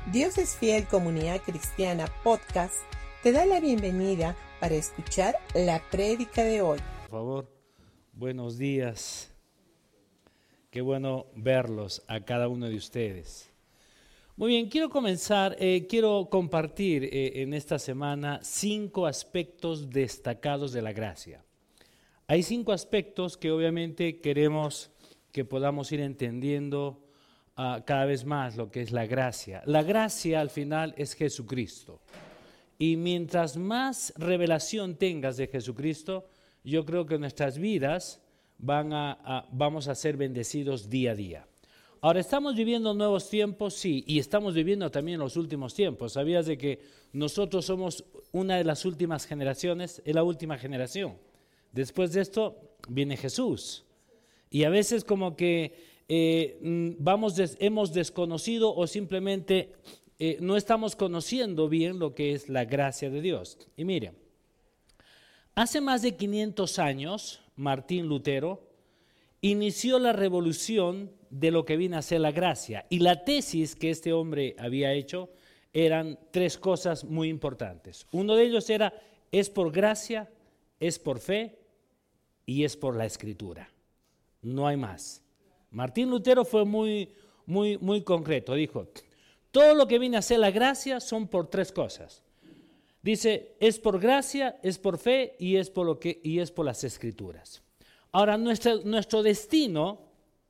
Dios es Fiel Comunidad Cristiana Podcast te da la bienvenida para escuchar la prédica de hoy. Por favor, buenos días. Qué bueno verlos a cada uno de ustedes. Muy bien, quiero compartir en esta semana 5 aspectos destacados de la gracia. Hay 5 aspectos que obviamente queremos que podamos ir entendiendo cada vez más lo que es la gracia. La gracia al final es Jesucristo. Y mientras más revelación tengas de Jesucristo, yo creo que nuestras vidas vamos a ser bendecidos día a día. Ahora, ¿estamos viviendo nuevos tiempos? Sí, y estamos viviendo también los últimos tiempos. ¿Sabías de que nosotros somos una de las últimas generaciones? Es la última generación. Después de esto viene Jesús. Y a veces como que hemos desconocido o simplemente no estamos conociendo bien lo que es la gracia de Dios. Y miren, hace más de 500 años, Martín Lutero inició la revolución de lo que viene a ser la gracia. Y la tesis que este hombre había hecho eran 3 cosas muy importantes. Uno de ellos era, es por gracia, es por fe y es por la escritura. No hay más. Martín Lutero fue muy concreto. Dijo, todo lo que viene a ser la gracia son por 3 cosas. Dice, es por gracia, es por fe y es por las escrituras. Ahora, nuestro destino,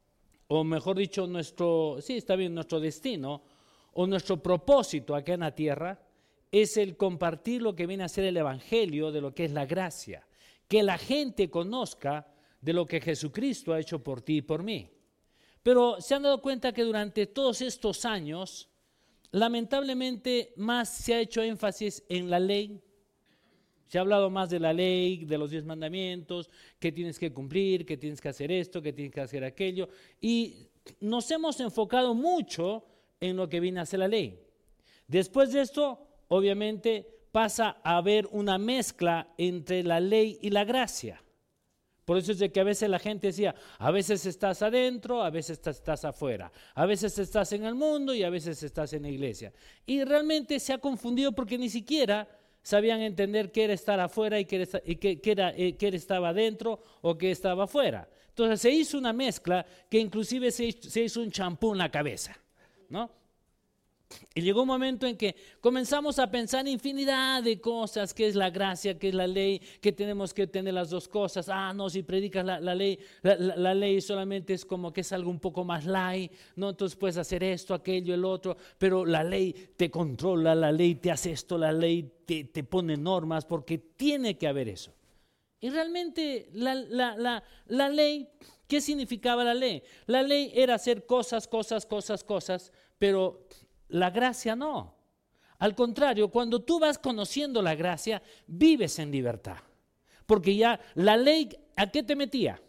o mejor dicho, nuestro destino o nuestro propósito acá en la tierra es el compartir lo que viene a ser el evangelio de lo que es la gracia. Que la gente conozca de lo que Jesucristo ha hecho por ti y por mí. Pero se han dado cuenta que durante todos estos años, lamentablemente más se ha hecho énfasis en la ley. Se ha hablado más de la ley, de los 10 mandamientos, que tienes que cumplir, que tienes que hacer esto, que tienes que hacer aquello. Y nos hemos enfocado mucho en lo que viene a ser la ley. Después de esto, obviamente, pasa a haber una mezcla entre la ley y la gracia. Por eso es de que a veces la gente decía, a veces estás adentro, a veces estás afuera, a veces estás en el mundo y a veces estás en la iglesia. Y realmente se ha confundido porque ni siquiera sabían entender qué era estar afuera y qué estaba adentro o qué estaba afuera. Entonces se hizo una mezcla que inclusive se hizo un champú en la cabeza, ¿no? Y llegó un momento en que comenzamos a pensar infinidad de cosas, qué es la gracia, qué es la ley, que tenemos que tener las 2 cosas. No, si predicas la ley solamente es como que es algo un poco más light, ¿no? Entonces puedes hacer esto, aquello, el otro, pero la ley te controla, la ley te hace esto, la ley te pone normas, porque tiene que haber eso. Y realmente la ley, ¿qué significaba la ley? La ley era hacer cosas, pero la gracia no. Al contrario, cuando tú vas conociendo la gracia, vives en libertad. Porque ya la ley, ¿a qué te metía?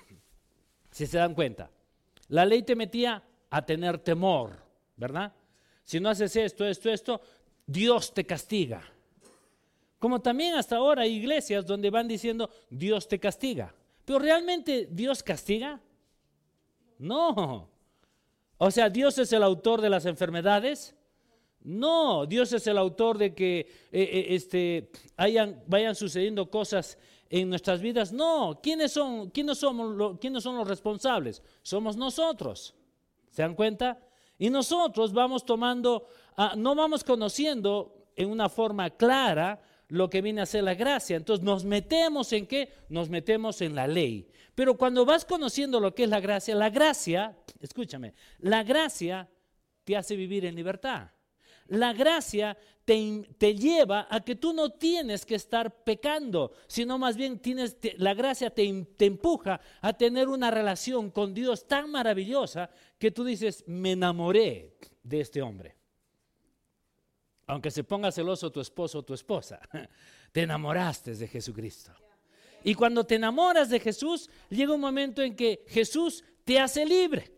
Si se dan cuenta, la ley te metía a tener temor, ¿verdad? Si no haces esto, Dios te castiga. Como también hasta ahora hay iglesias donde van diciendo, Dios te castiga. Pero ¿realmente Dios castiga? No. O sea, ¿Dios es el autor de las enfermedades? No, Dios es el autor de que vayan sucediendo cosas en nuestras vidas. No, ¿quiénes son los responsables? Somos nosotros. ¿Se dan cuenta? Y nosotros vamos no vamos conociendo en una forma clara lo que viene a ser la gracia. Entonces nos metemos ¿en qué? Nos metemos en la ley. Pero cuando vas conociendo lo que es la gracia, escúchame, la gracia te hace vivir en libertad. La gracia te lleva a que tú no tienes que estar pecando, sino más bien la gracia te empuja a tener una relación con Dios tan maravillosa que tú dices, me enamoré de este hombre. Aunque se ponga celoso tu esposo o tu esposa, te enamoraste de Jesucristo. Y cuando te enamoras de Jesús, llega un momento en que Jesús te hace libre.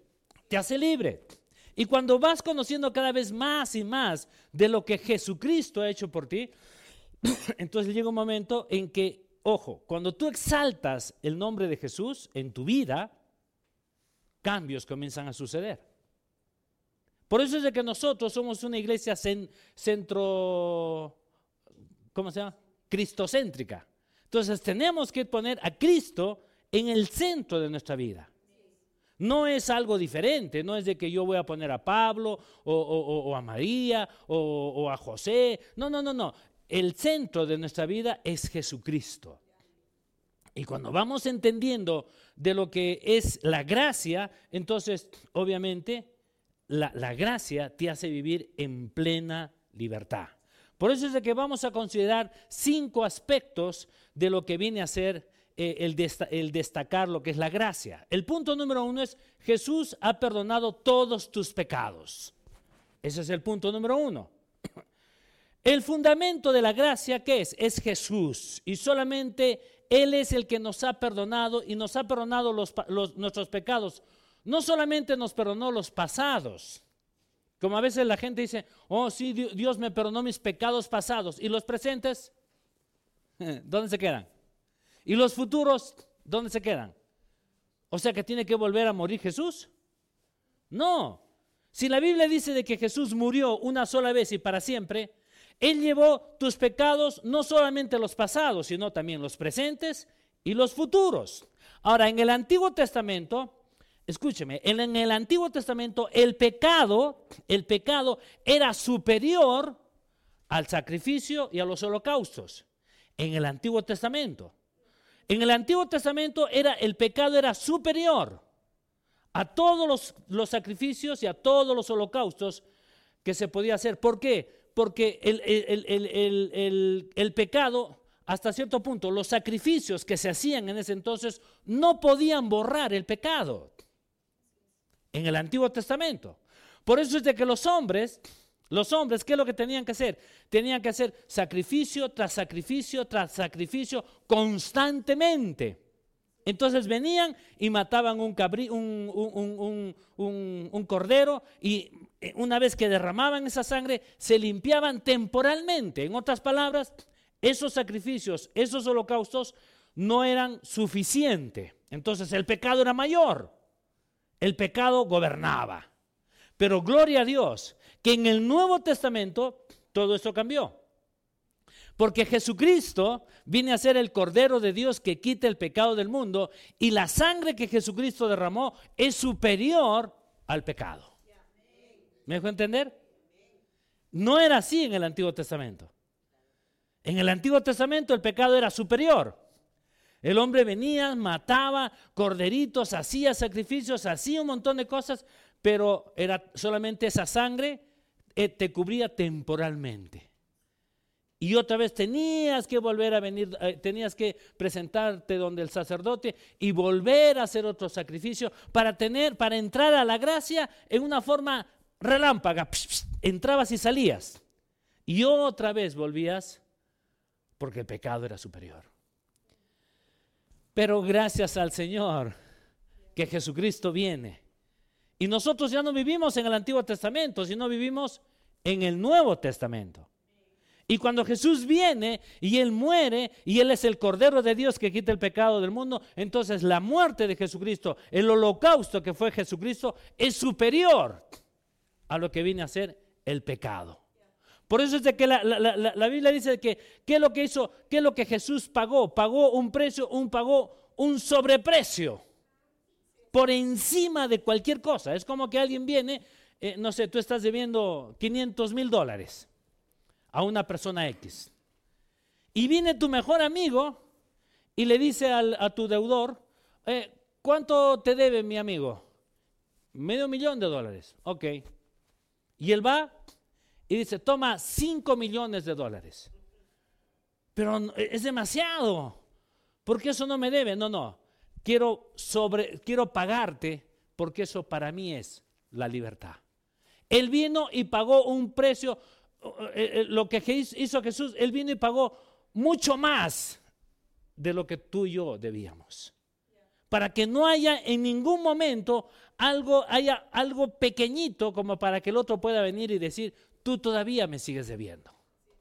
Y cuando vas conociendo cada vez más y más de lo que Jesucristo ha hecho por ti, entonces llega un momento en que, ojo, cuando tú exaltas el nombre de Jesús en tu vida, cambios comienzan a suceder. Por eso es de que nosotros somos una iglesia ¿cómo se llama? Cristocéntrica. Entonces tenemos que poner a Cristo en el centro de nuestra vida. No es algo diferente, no es de que yo voy a poner a Pablo o a María o a José. No. El centro de nuestra vida es Jesucristo. Y cuando vamos entendiendo de lo que es la gracia, entonces obviamente la gracia te hace vivir en plena libertad. Por eso es de que vamos a considerar 5 aspectos de lo que viene a ser el destacar lo que es la gracia. El punto número 1 es: Jesús ha perdonado todos tus pecados. Ese es el punto número 1. El fundamento de la gracia, ¿qué es? Es Jesús. Y solamente Él es el que nos ha perdonado, y nos ha perdonado nuestros pecados. No solamente nos perdonó los pasados, como a veces la gente dice: oh sí, Dios me perdonó mis pecados pasados. ¿Y los presentes? ¿Dónde se quedan? ¿Y los futuros? ¿Dónde se quedan? O sea que tiene que volver a morir Jesús. No. Si la Biblia dice de que Jesús murió una sola vez y para siempre, Él llevó tus pecados, no solamente los pasados, sino también los presentes y los futuros. Ahora, en el Antiguo Testamento, escúcheme, en el Antiguo Testamento el pecado era superior al sacrificio y a los holocaustos. En el Antiguo Testamento. En el Antiguo Testamento el pecado era superior a todos los sacrificios y a todos los holocaustos que se podía hacer. ¿Por qué? Porque el pecado, hasta cierto punto, los sacrificios que se hacían en ese entonces no podían borrar el pecado. En el Antiguo Testamento. Por eso es de que los hombres, ¿qué es lo que tenían que hacer? Tenían que hacer sacrificio tras sacrificio tras sacrificio constantemente. Entonces venían y mataban un cordero, y una vez que derramaban esa sangre, se limpiaban temporalmente. En otras palabras, esos sacrificios, esos holocaustos no eran suficientes. Entonces el pecado era mayor. El pecado gobernaba. Pero gloria a Dios que en el Nuevo Testamento todo esto cambió. Porque Jesucristo viene a ser el Cordero de Dios que quita el pecado del mundo, y la sangre que Jesucristo derramó es superior al pecado. ¿Me dejó entender? No era así en el Antiguo Testamento. En el Antiguo Testamento el pecado era superior. El hombre venía, mataba corderitos, hacía sacrificios, hacía un montón de cosas, pero era solamente esa sangre te cubría temporalmente. Y otra vez tenías que volver a venir, tenías que presentarte donde el sacerdote y volver a hacer otro sacrificio para entrar a la gracia en una forma relámpaga. Entrabas y salías. Y otra vez volvías, porque el pecado era superior. Pero gracias al Señor que Jesucristo viene. Y nosotros ya no vivimos en el Antiguo Testamento, sino vivimos en el Nuevo Testamento. Y cuando Jesús viene y Él muere, y Él es el Cordero de Dios que quita el pecado del mundo, entonces la muerte de Jesucristo, el holocausto que fue Jesucristo, es superior a lo que viene a ser el pecado. Por eso es de que la Biblia dice que ¿qué es lo que hizo? ¿Qué es lo que Jesús pagó? Pagó un precio, pagó un sobreprecio por encima de cualquier cosa. Es como que alguien viene, no sé, tú estás debiendo $500,000 a una persona X. Y viene tu mejor amigo y le dice a tu deudor: ¿cuánto te debe mi amigo? $500,000. Ok. Y él va y dice: toma $5 millones. Pero es demasiado, porque eso no me debe. No. Quiero pagarte, porque eso para mí es la libertad. Él vino y pagó un precio. Lo que hizo Jesús, Él vino y pagó mucho más de lo que tú y yo debíamos. Para que no haya en ningún momento algo pequeñito como para que el otro pueda venir y decir: tú todavía me sigues debiendo.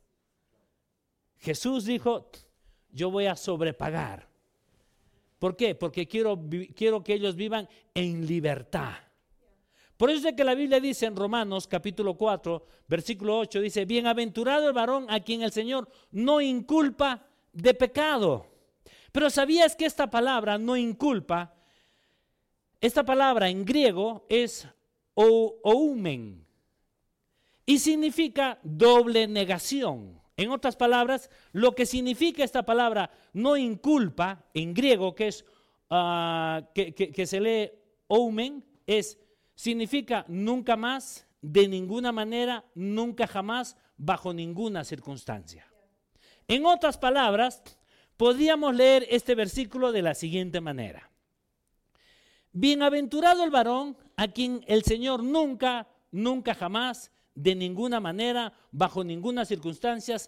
Jesús dijo: yo voy a sobrepagar. ¿Por qué? Porque quiero que ellos vivan en libertad. Por eso es que la Biblia dice en Romanos capítulo 4, versículo 8, dice, bienaventurado el varón a quien el Señor no inculpa de pecado. Pero ¿sabías que esta palabra no inculpa? Esta palabra en griego es oumen y significa doble negación. En otras palabras, lo que significa esta palabra no inculpa en griego, que es que se lee oumen, significa nunca más, de ninguna manera, nunca jamás, bajo ninguna circunstancia. En otras palabras, podríamos leer este versículo de la siguiente manera. Bienaventurado el varón a quien el Señor nunca, nunca jamás, de ninguna manera, bajo ninguna circunstancia,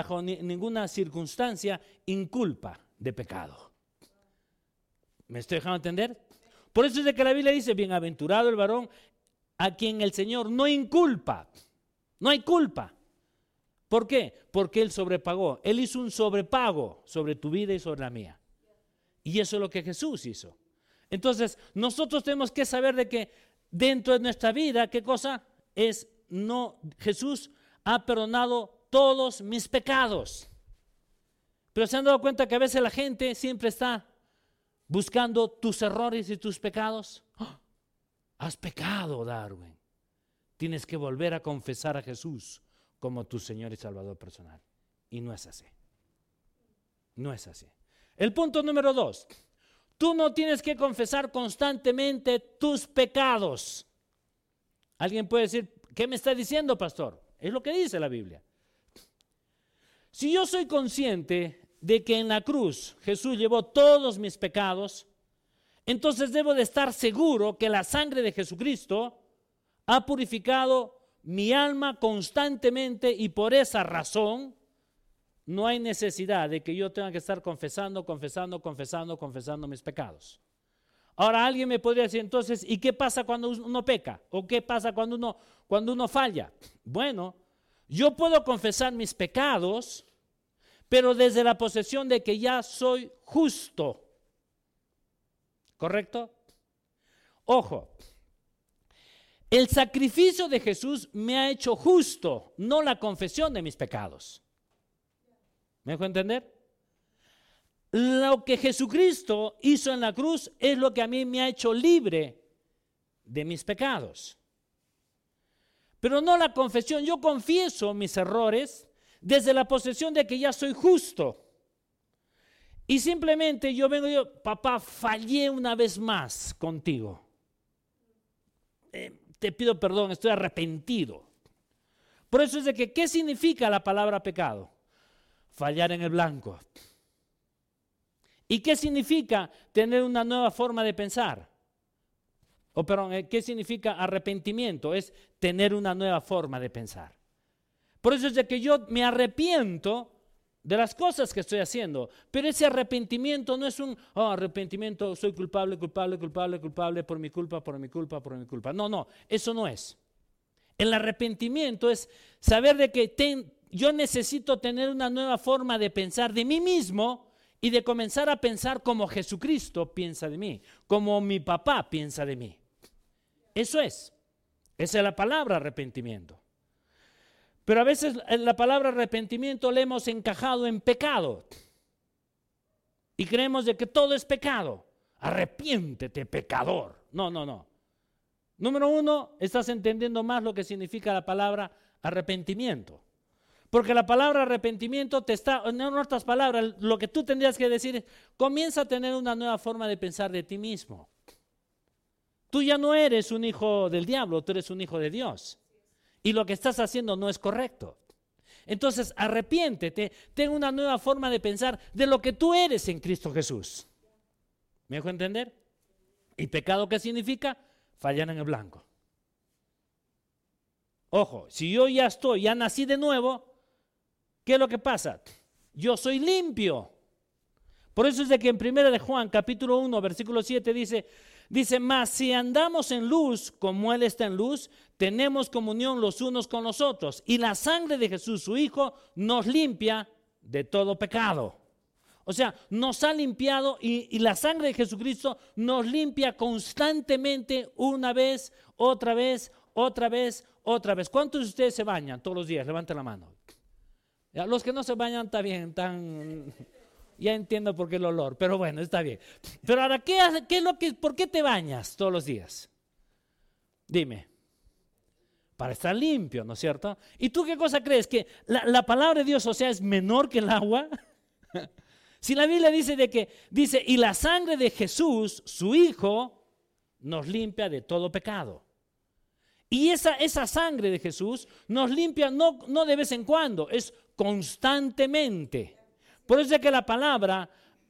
inculpa de pecado. ¿Me estoy dejando entender? Por eso es de que la Biblia dice, bienaventurado el varón a quien el Señor no inculpa. No hay culpa. ¿Por qué? Porque Él sobrepagó. Él hizo un sobrepago sobre tu vida y sobre la mía. Y eso es lo que Jesús hizo. Entonces, nosotros tenemos que saber de que dentro de nuestra vida, ¿qué cosa es? No, Jesús ha perdonado todos mis pecados. Pero se han dado cuenta que a veces la gente siempre está buscando tus errores y tus pecados. ¡Oh! Has pecado, Darwin. Tienes que volver a confesar a Jesús como tu Señor y Salvador personal. Y no es así. No es así. El punto número 2. Tú no tienes que confesar constantemente tus pecados. Alguien puede decir, ¿qué me está diciendo, pastor? Es lo que dice la Biblia. Si yo soy consciente de que en la cruz Jesús llevó todos mis pecados, entonces debo de estar seguro que la sangre de Jesucristo ha purificado mi alma constantemente y por esa razón no hay necesidad de que yo tenga que estar confesando mis pecados. Ahora alguien me podría decir entonces, ¿y qué pasa cuando uno peca? ¿O qué pasa cuando uno falla? Bueno, yo puedo confesar mis pecados, pero desde la posesión de que ya soy justo. ¿Correcto? Ojo, el sacrificio de Jesús me ha hecho justo, no la confesión de mis pecados. ¿Me dejo entender? Lo que Jesucristo hizo en la cruz es lo que a mí me ha hecho libre de mis pecados. Pero no la confesión. Yo confieso mis errores desde la posesión de que ya soy justo. Y simplemente yo vengo y digo, papá, fallé una vez más contigo. Te pido perdón, estoy arrepentido. Por eso es de que, ¿qué significa la palabra pecado? Fallar en el blanco. ¿Y qué significa tener una nueva forma de pensar? ¿Qué significa arrepentimiento? Es tener una nueva forma de pensar. Por eso es de que yo me arrepiento de las cosas que estoy haciendo, pero ese arrepentimiento no es un arrepentimiento, soy culpable por mi culpa. No, eso no es. El arrepentimiento es saber de que yo necesito tener una nueva forma de pensar de mí mismo y de comenzar a pensar como Jesucristo piensa de mí, como mi papá piensa de mí. Esa es la palabra arrepentimiento. Pero a veces la palabra arrepentimiento le hemos encajado en pecado. Y creemos de que todo es pecado. Arrepiéntete, pecador. No. Número 1, estás entendiendo más lo que significa la palabra arrepentimiento. Porque la palabra arrepentimiento en otras palabras, lo que tú tendrías que decir es, comienza a tener una nueva forma de pensar de ti mismo. Tú ya no eres un hijo del diablo, tú eres un hijo de Dios. Y lo que estás haciendo no es correcto. Entonces, arrepiéntete, ten una nueva forma de pensar de lo que tú eres en Cristo Jesús. ¿Me dejo entender? ¿Y pecado qué significa? Fallar en el blanco. Ojo, si yo ya nací de nuevo, ¿qué es lo que pasa? Yo soy limpio. Por eso es de que en 1 de Juan, capítulo 1, versículo 7 dice, mas si andamos en luz, como Él está en luz, tenemos comunión los unos con los otros. Y la sangre de Jesús, su Hijo, nos limpia de todo pecado. O sea, nos ha limpiado y la sangre de Jesucristo nos limpia constantemente una vez, otra vez, otra vez, otra vez. ¿Cuántos de ustedes se bañan todos los días? Levanten la mano. Ya, los que no se bañan está bien, ya entiendo por qué el olor, pero bueno, está bien. Pero ahora, ¿por qué te bañas todos los días? Dime. Para estar limpio, ¿no es cierto? ¿Y tú qué cosa crees? ¿Que la palabra de Dios, o sea, es menor que el agua? Si la Biblia dice, y la sangre de Jesús, su Hijo, nos limpia de todo pecado. Y esa sangre de Jesús nos limpia no de vez en cuando, es constantemente. Por eso es que la palabra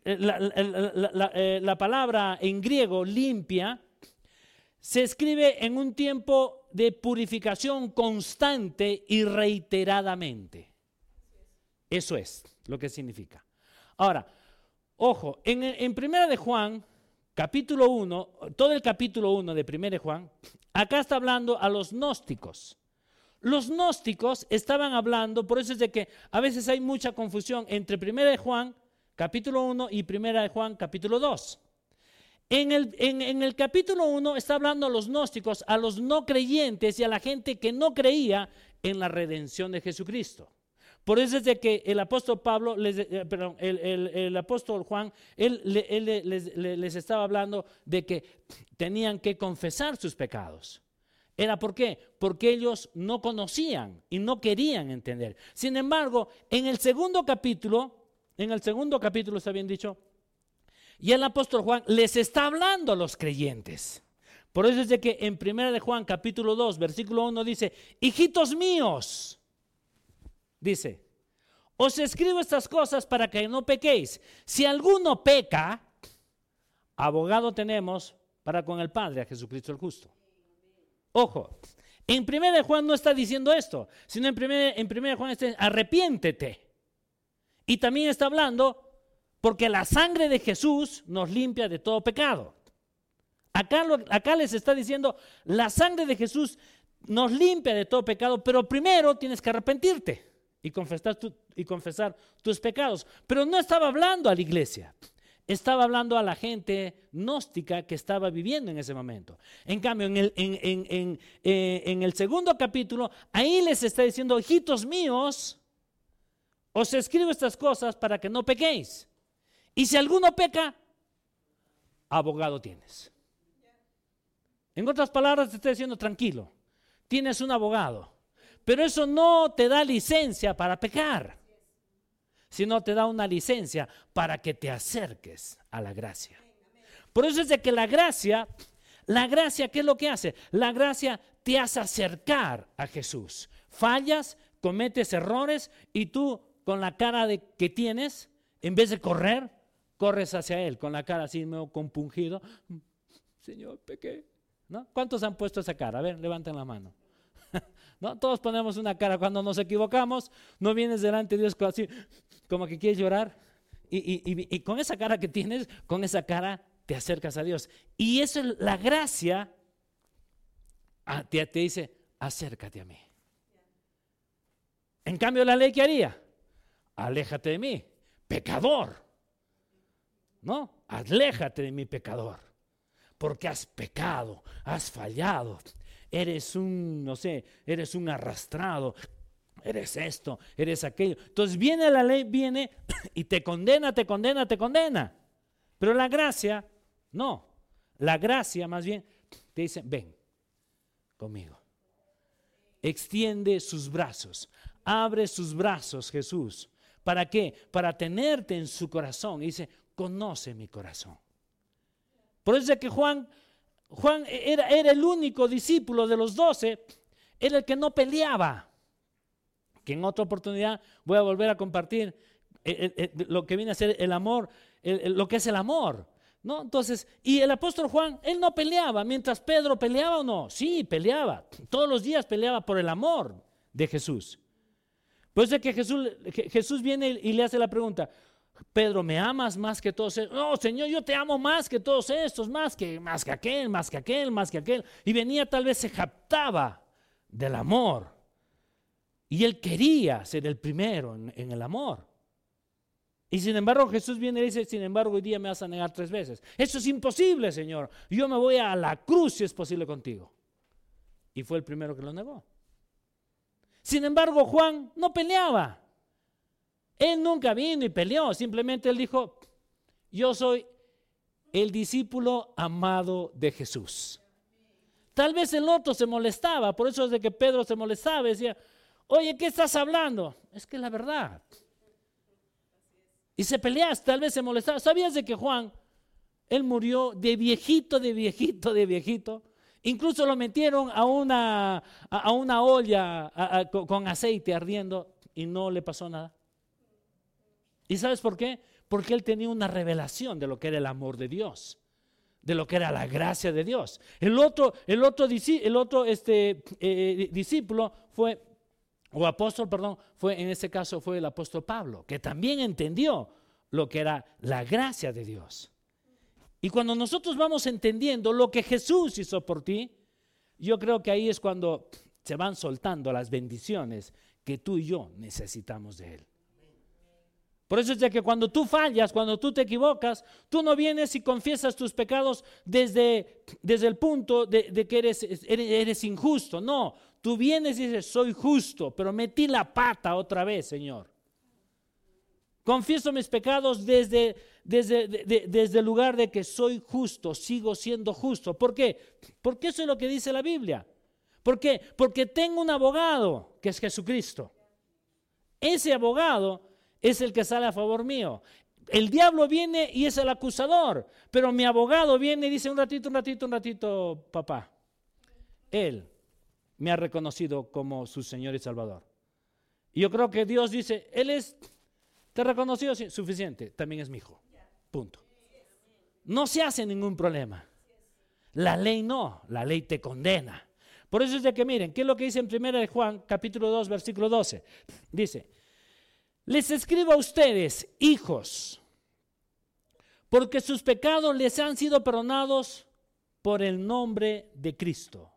en griego, limpia, se escribe en un tiempo de purificación constante y reiteradamente. Eso es lo que significa. Ahora, ojo, en Primera de Juan, capítulo 1, todo el capítulo 1 de Primera de Juan, acá está hablando a los gnósticos. Los gnósticos estaban hablando, por eso es de que a veces hay mucha confusión entre Primera de Juan, capítulo 1 y Primera de Juan, capítulo 2. En el capítulo 1 está hablando a los gnósticos, a los no creyentes y a la gente que no creía en la redención de Jesucristo. Por eso es de que el apóstol Pablo, el apóstol Juan, él les estaba hablando de que tenían que confesar sus pecados. ¿Era por qué? Porque ellos no conocían y no querían entender. Sin embargo, en el segundo capítulo, está bien dicho, y el apóstol Juan les está hablando a los creyentes. Por eso es de que en 1 de Juan capítulo 2, versículo 1 dice, hijitos míos, dice, os escribo estas cosas para que no pequéis. Si alguno peca, abogado tenemos para con el Padre, a Jesucristo el justo. Ojo, en 1 de Juan no está diciendo esto, sino en 1 de Juan está arrepiéntete. Y también está hablando porque la sangre de Jesús nos limpia de todo pecado. Acá les está diciendo, la sangre de Jesús nos limpia de todo pecado, pero primero tienes que arrepentirte y confesar tus pecados. Pero no estaba hablando a la iglesia, estaba hablando a la gente gnóstica que estaba viviendo en ese momento. En cambio, en el segundo capítulo, ahí les está diciendo, hijitos míos, os escribo estas cosas para que no pequéis. Y si alguno peca, abogado tienes. En otras palabras, te está diciendo tranquilo, tienes un abogado. Pero eso no te da licencia para pecar, sino te da una licencia para que te acerques a la gracia. Por eso es de que la gracia, ¿qué es lo que hace? La gracia te hace acercar a Jesús. Fallas, cometes errores y tú con la cara que tienes, en vez de corres hacia Él con la cara así medio compungido. Señor, pequé. ¿No? ¿Cuántos han puesto esa cara? A ver, levanten la mano. ¿No? Todos ponemos una cara cuando nos equivocamos. No vienes delante de Dios así, como que quieres llorar. Y con esa cara que tienes, con esa cara te acercas a Dios. Y eso es la gracia. Te dice, acércate a mí. En cambio, la ley, ¿qué haría? Aléjate de mí, pecador. ¿No? Aléjate de mí, pecador, porque has pecado, has fallado, eres un arrastrado, eres esto, eres aquello. Entonces viene la ley, y te condena. Pero la gracia, no. La gracia más bien te dice, ven conmigo. Extiende sus brazos, abre sus brazos, Jesús. ¿Para qué? Para tenerte en su corazón. Y dice, conoce mi corazón. Por eso es que Juan era el único discípulo de los 12, era el que no peleaba. Que en otra oportunidad voy a volver a compartir lo que viene a ser el amor, lo que es el amor, ¿no? Entonces, y el apóstol Juan, él no peleaba, mientras Pedro peleaba o no. Sí, peleaba. Todos los días peleaba por el amor de Jesús. Por eso es que Jesús viene y le hace la pregunta, Pedro, ¿me amas más que todos estos? No, Señor, yo te amo más que todos estos, más que aquel. Y venía, tal vez se jactaba del amor. Y él quería ser el primero en el amor. Y sin embargo Jesús viene y dice, sin embargo hoy día me vas a negar 3 veces. Eso es imposible, Señor. Yo me voy a la cruz si es posible contigo. Y fue el primero que lo negó. Sin embargo, Juan no peleaba. Él nunca vino y peleó. Simplemente él dijo, yo soy el discípulo amado de Jesús. Tal vez el otro se molestaba. Por eso es de que Pedro se molestaba. Decía, oye, ¿qué estás hablando? Es que es la verdad. Y se peleaste, tal vez se molestaba. ¿Sabías de que Juan, él murió de viejito? Incluso lo metieron a una olla con aceite ardiendo y no le pasó nada. ¿Y sabes por qué? Porque él tenía una revelación de lo que era el amor de Dios, de lo que era la gracia de Dios. El otro discípulo fue, o apóstol, perdón, en este caso fue el apóstol Pablo, que también entendió lo que era la gracia de Dios. Y cuando nosotros vamos entendiendo lo que Jesús hizo por ti, yo creo que ahí es cuando se van soltando las bendiciones que tú y yo necesitamos de Él. Por eso es de que cuando tú fallas, cuando tú te equivocas, tú no vienes y confiesas tus pecados desde el punto de que eres injusto. No, tú vienes y dices, soy justo, pero metí la pata otra vez, Señor. Confieso mis pecados desde el lugar de que soy justo, sigo siendo justo. ¿Por qué? Porque eso es lo que dice la Biblia. ¿Por qué? Porque tengo un abogado que es Jesucristo. Ese abogado es el que sale a favor mío. El diablo viene y es el acusador, pero mi abogado viene y dice, un ratito, papá. Él me ha reconocido como su Señor y Salvador. Y yo creo que Dios dice, ¿te reconoció? Sí, suficiente, también es mi hijo. Punto. No se hace ningún problema. La ley no, la ley te condena. Por eso es de que miren, ¿qué es lo que dice en 1 Juan capítulo 2, versículo 12? Dice, les escribo a ustedes, hijos, porque sus pecados les han sido perdonados por el nombre de Cristo.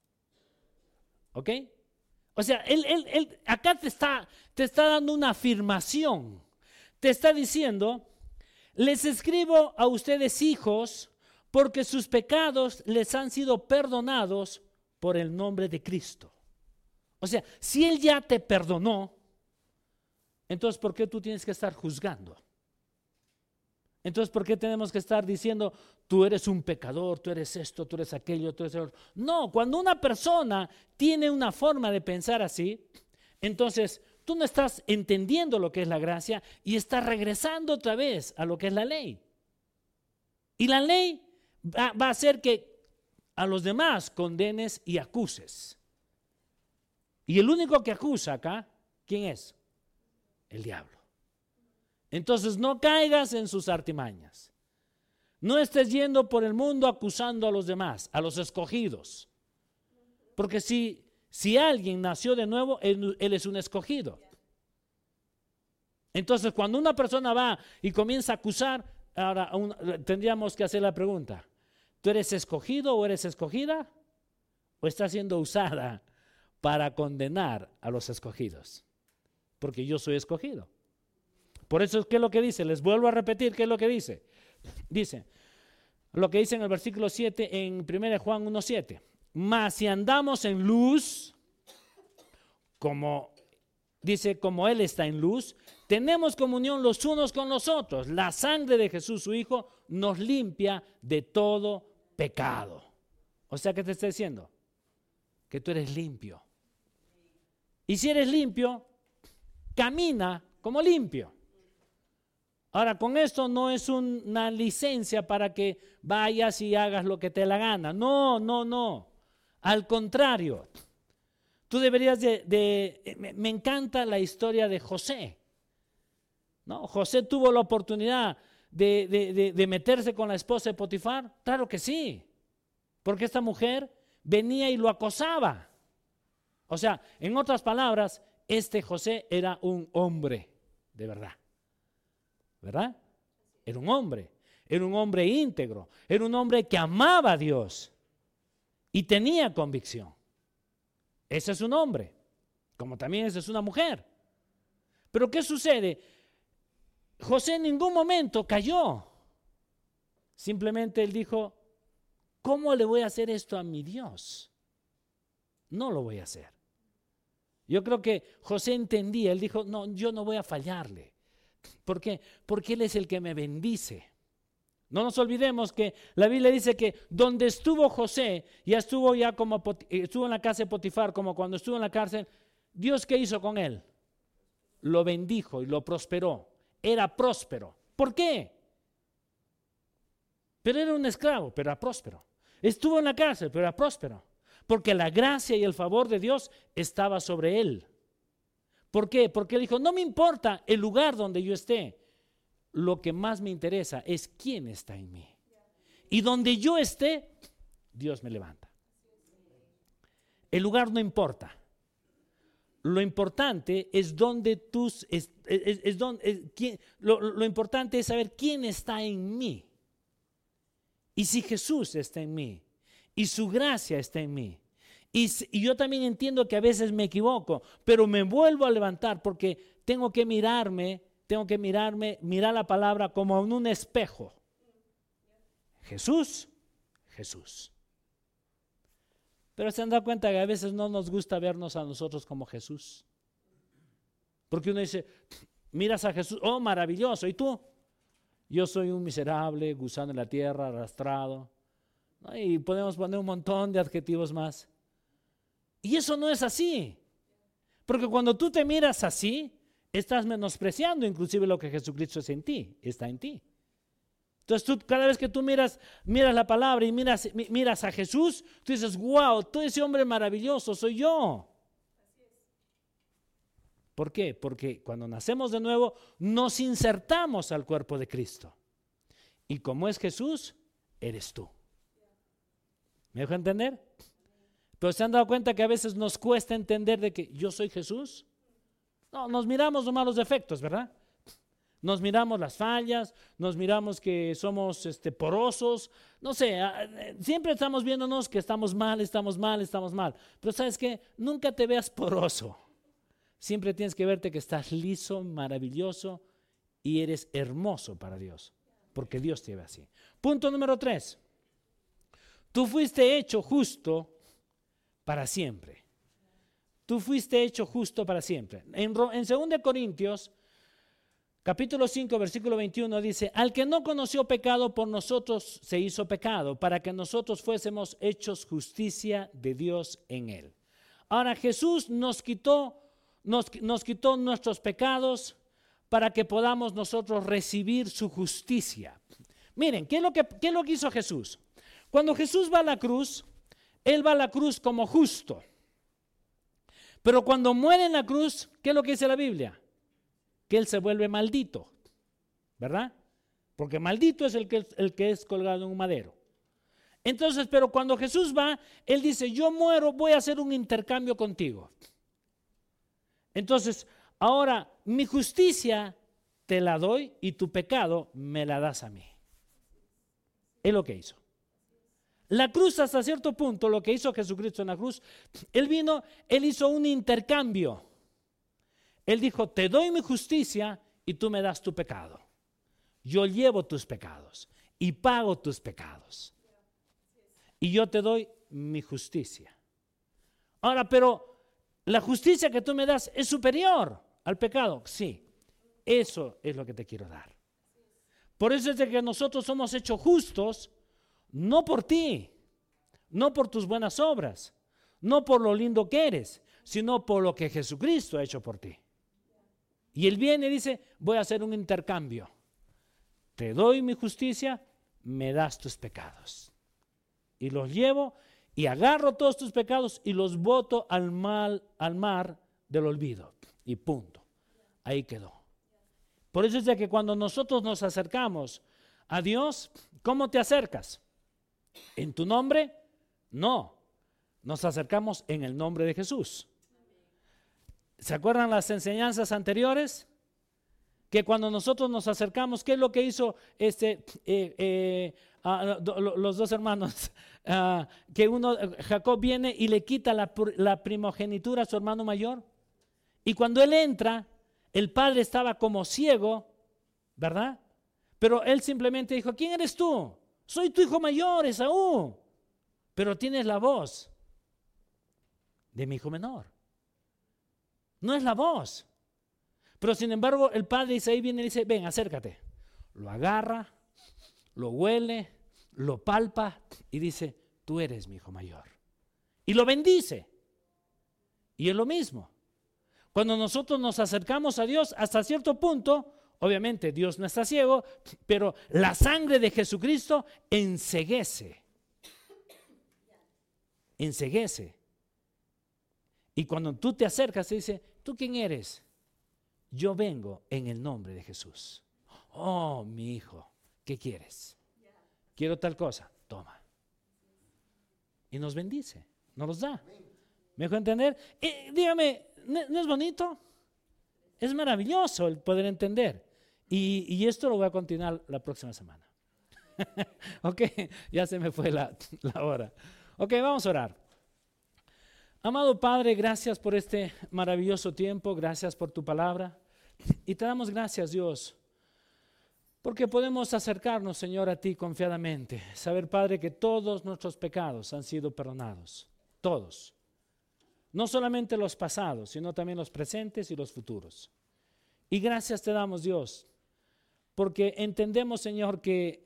¿Ok? O sea, él acá te está dando una afirmación. Te está diciendo, les escribo a ustedes, hijos, porque sus pecados les han sido perdonados por el nombre de Cristo. O sea, si Él ya te perdonó, entonces ¿por qué tú tienes que estar juzgando? Entonces ¿por qué tenemos que estar diciendo, tú eres un pecador, tú eres esto, tú eres aquello, tú eres el otro? No, cuando una persona tiene una forma de pensar así, entonces tú no estás entendiendo lo que es la gracia y estás regresando otra vez a lo que es la ley. Y la ley va a hacer que a los demás condenes y acuses. Y el único que acusa acá, ¿quién es? El diablo. Entonces no caigas en sus artimañas. No estés yendo por el mundo acusando a los demás, a los escogidos. Porque si alguien nació de nuevo, él es un escogido. Entonces cuando una persona va y comienza a acusar, ahora tendríamos que hacer la pregunta, ¿tú eres escogido o eres escogida? ¿O estás siendo usada para condenar a los escogidos? Porque yo soy escogido. Por eso, ¿qué es lo que dice? Les vuelvo a repetir, ¿qué es lo que dice? Dice, lo que dice en el versículo 7, en 1 Juan 1:7. Mas si andamos en luz, como Él está en luz, tenemos comunión los unos con los otros. La sangre de Jesús, su Hijo, nos limpia de todo pecado. O sea, ¿qué te está diciendo? Que tú eres limpio. Y si eres limpio, camina como limpio. Ahora, con esto no es una licencia para que vayas y hagas lo que te dé la gana. No. Al contrario, tú deberías me encanta la historia de José. ¿No? José tuvo la oportunidad de meterse con la esposa de Potifar. Claro que sí, porque esta mujer venía y lo acosaba. O sea, en otras palabras, José era un hombre de verdad. ¿Verdad? Era un hombre íntegro, era un hombre que amaba a Dios y tenía convicción. Ese es un hombre, como también esa es una mujer. Pero ¿qué sucede? José en ningún momento cayó. Simplemente él dijo, ¿cómo le voy a hacer esto a mi Dios? No lo voy a hacer. Yo creo que José entendía, él dijo, no, yo no voy a fallarle. ¿Por qué? Porque Él es el que me bendice. No nos olvidemos que la Biblia dice que donde estuvo José, estuvo en la casa de Potifar, como cuando estuvo en la cárcel, Dios, ¿qué hizo con él? Lo bendijo y lo prosperó. Era próspero. ¿Por qué? Pero era un esclavo, pero era próspero. Estuvo en la cárcel, pero era próspero. Porque la gracia y el favor de Dios estaba sobre él. ¿Por qué? Porque él dijo, no me importa el lugar donde yo esté. Lo que más me interesa es quién está en mí. Y donde yo esté, Dios me levanta. El lugar no importa. Lo importante es donde lo importante es saber quién está en mí. Y si Jesús está en mí, y su gracia está en mí, y yo también entiendo que a veces me equivoco, pero me vuelvo a levantar porque tengo que mirar la palabra como en un espejo. Jesús, Jesús. Pero se han dado cuenta que a veces no nos gusta vernos a nosotros como Jesús. Porque uno dice, miras a Jesús, oh, maravilloso, ¿y tú? Yo soy un miserable, gusano en la tierra, arrastrado. ¿No? Y podemos poner un montón de adjetivos más. Y eso no es así. Porque cuando tú te miras así, estás menospreciando inclusive lo que Jesucristo es en ti, está en ti. Entonces tú, cada vez que tú miras la palabra y miras a Jesús, tú dices, wow, todo ese hombre maravilloso soy yo. ¿Por qué? Porque cuando nacemos de nuevo nos insertamos al cuerpo de Cristo. Y como es Jesús, eres tú. ¿Me dejo entender? Pero ¿se han dado cuenta que a veces nos cuesta entender de que yo soy Jesús? No, nos miramos nomás los defectos, ¿verdad? Nos miramos las fallas, nos miramos que somos porosos, no sé, siempre estamos viéndonos que estamos mal. Pero ¿sabes qué? Nunca te veas poroso. Siempre tienes que verte que estás liso, maravilloso y eres hermoso para Dios, porque Dios te ve así. Punto número 3. Tú fuiste hecho justo para siempre. Tú fuiste hecho justo para siempre. En 2 Corintios, capítulo 5, versículo 21 dice, al que no conoció pecado por nosotros se hizo pecado, para que nosotros fuésemos hechos justicia de Dios en él. Ahora Jesús nos quitó nuestros pecados para que podamos nosotros recibir su justicia. Miren, ¿qué es lo que hizo Jesús? Cuando Jesús va a la cruz, Él va a la cruz como justo. Pero cuando muere en la cruz, ¿qué es lo que dice la Biblia? Que Él se vuelve maldito, ¿verdad? Porque maldito es el que es colgado en un madero. Entonces, pero cuando Jesús va, Él dice, yo muero, voy a hacer un intercambio contigo. Entonces, ahora mi justicia te la doy y tu pecado me la das a mí. Es lo que hizo. La cruz, hasta cierto punto, lo que hizo Jesucristo en la cruz, Él hizo un intercambio. Él dijo, te doy mi justicia y tú me das tu pecado. Yo llevo tus pecados y pago tus pecados. Y yo te doy mi justicia. Ahora, pero ¿la justicia que tú me das es superior al pecado? Sí, eso es lo que te quiero dar. Por eso es de que nosotros somos hechos justos, no por ti, no por tus buenas obras, no por lo lindo que eres, sino por lo que Jesucristo ha hecho por ti. Y Él viene y dice, voy a hacer un intercambio. Te doy mi justicia, me das tus pecados. Y los llevo y agarro todos tus pecados y los boto al mar del olvido. Y punto. Ahí quedó. Por eso es de que cuando nosotros nos acercamos a Dios, ¿cómo te acercas? ¿En tu nombre? No. Nos acercamos en el nombre de Jesús. ¿Se acuerdan las enseñanzas anteriores? Que cuando nosotros nos acercamos, ¿qué es lo que hizo los dos hermanos? Jacob viene y le quita la primogenitura a su hermano mayor. Y cuando él entra, el padre estaba como ciego, ¿verdad? Pero él simplemente dijo, ¿quién eres tú? Soy tu hijo mayor, Esaú, pero tienes la voz de mi hijo menor. No es la voz. Pero sin embargo, el padre Isaí viene y dice, ven, acércate. Lo agarra, lo huele, lo palpa y dice, tú eres mi hijo mayor. Y lo bendice. Y es lo mismo. Cuando nosotros nos acercamos a Dios, hasta cierto punto, obviamente Dios no está ciego, pero la sangre de Jesucristo enceguece. Enceguece. Y cuando tú te acercas, te dice, ¿tú quién eres? Yo vengo en el nombre de Jesús. Oh, mi hijo, ¿qué quieres? Quiero tal cosa, toma. Y nos bendice, nos los da. ¿Me dejó entender? Dígame, ¿no es bonito? Es maravilloso el poder entender. Y esto lo voy a continuar la próxima semana. Ok, ya se me fue la hora. Ok, vamos a orar. Amado Padre, gracias por este maravilloso tiempo, gracias por tu palabra. Y te damos gracias, Dios, porque podemos acercarnos, Señor, a ti confiadamente. Saber, Padre, que todos nuestros pecados han sido perdonados. Todos. No solamente los pasados, sino también los presentes y los futuros. Y gracias te damos, Dios, porque entendemos, Señor, que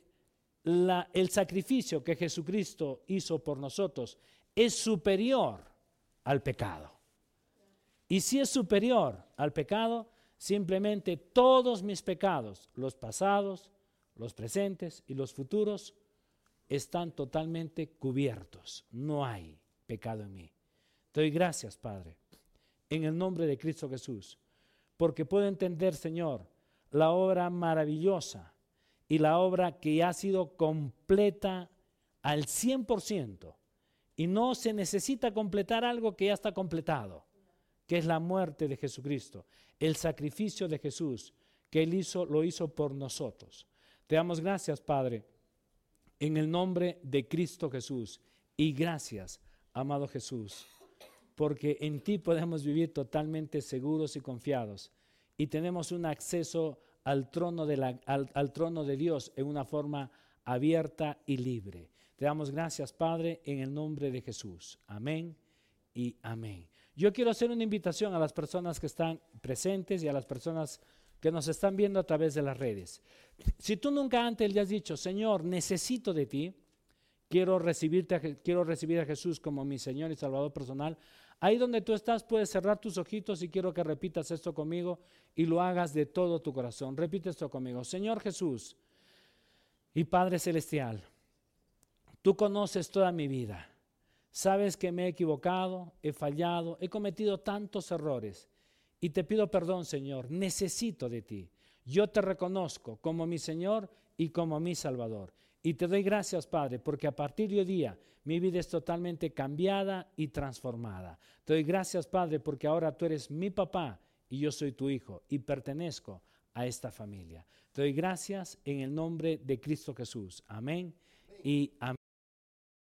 el sacrificio que Jesucristo hizo por nosotros es superior al pecado. Y si es superior al pecado, simplemente todos mis pecados, los pasados, los presentes y los futuros, están totalmente cubiertos. No hay pecado en mí. Te doy gracias, Padre, en el nombre de Cristo Jesús, porque puedo entender, Señor, la obra maravillosa y la obra que ha sido completa al 100%. Y no se necesita completar algo que ya está completado, que es la muerte de Jesucristo, el sacrificio de Jesús, que Él lo hizo por nosotros. Te damos gracias, Padre, en el nombre de Cristo Jesús. Y gracias, amado Jesús, porque en ti podemos vivir totalmente seguros y confiados. Y tenemos un acceso al trono de Dios en una forma abierta y libre. Te damos gracias, Padre, en el nombre de Jesús. Amén y amén. Yo quiero hacer una invitación a las personas que están presentes y a las personas que nos están viendo a través de las redes. Si tú nunca antes le has dicho, Señor, necesito de ti, quiero recibir a Jesús como mi Señor y Salvador personal, ahí donde tú estás puedes cerrar tus ojitos y quiero que repitas esto conmigo y lo hagas de todo tu corazón. Repite esto conmigo. Señor Jesús y Padre Celestial, tú conoces toda mi vida. Sabes que me he equivocado, he fallado, he cometido tantos errores y te pido perdón, Señor. Necesito de ti. Yo te reconozco como mi Señor y como mi Salvador. Y te doy gracias, Padre, porque a partir de hoy día mi vida es totalmente cambiada y transformada. Te doy gracias, Padre, porque ahora tú eres mi papá y yo soy tu hijo y pertenezco a esta familia. Te doy gracias en el nombre de Cristo Jesús. Amén y amén.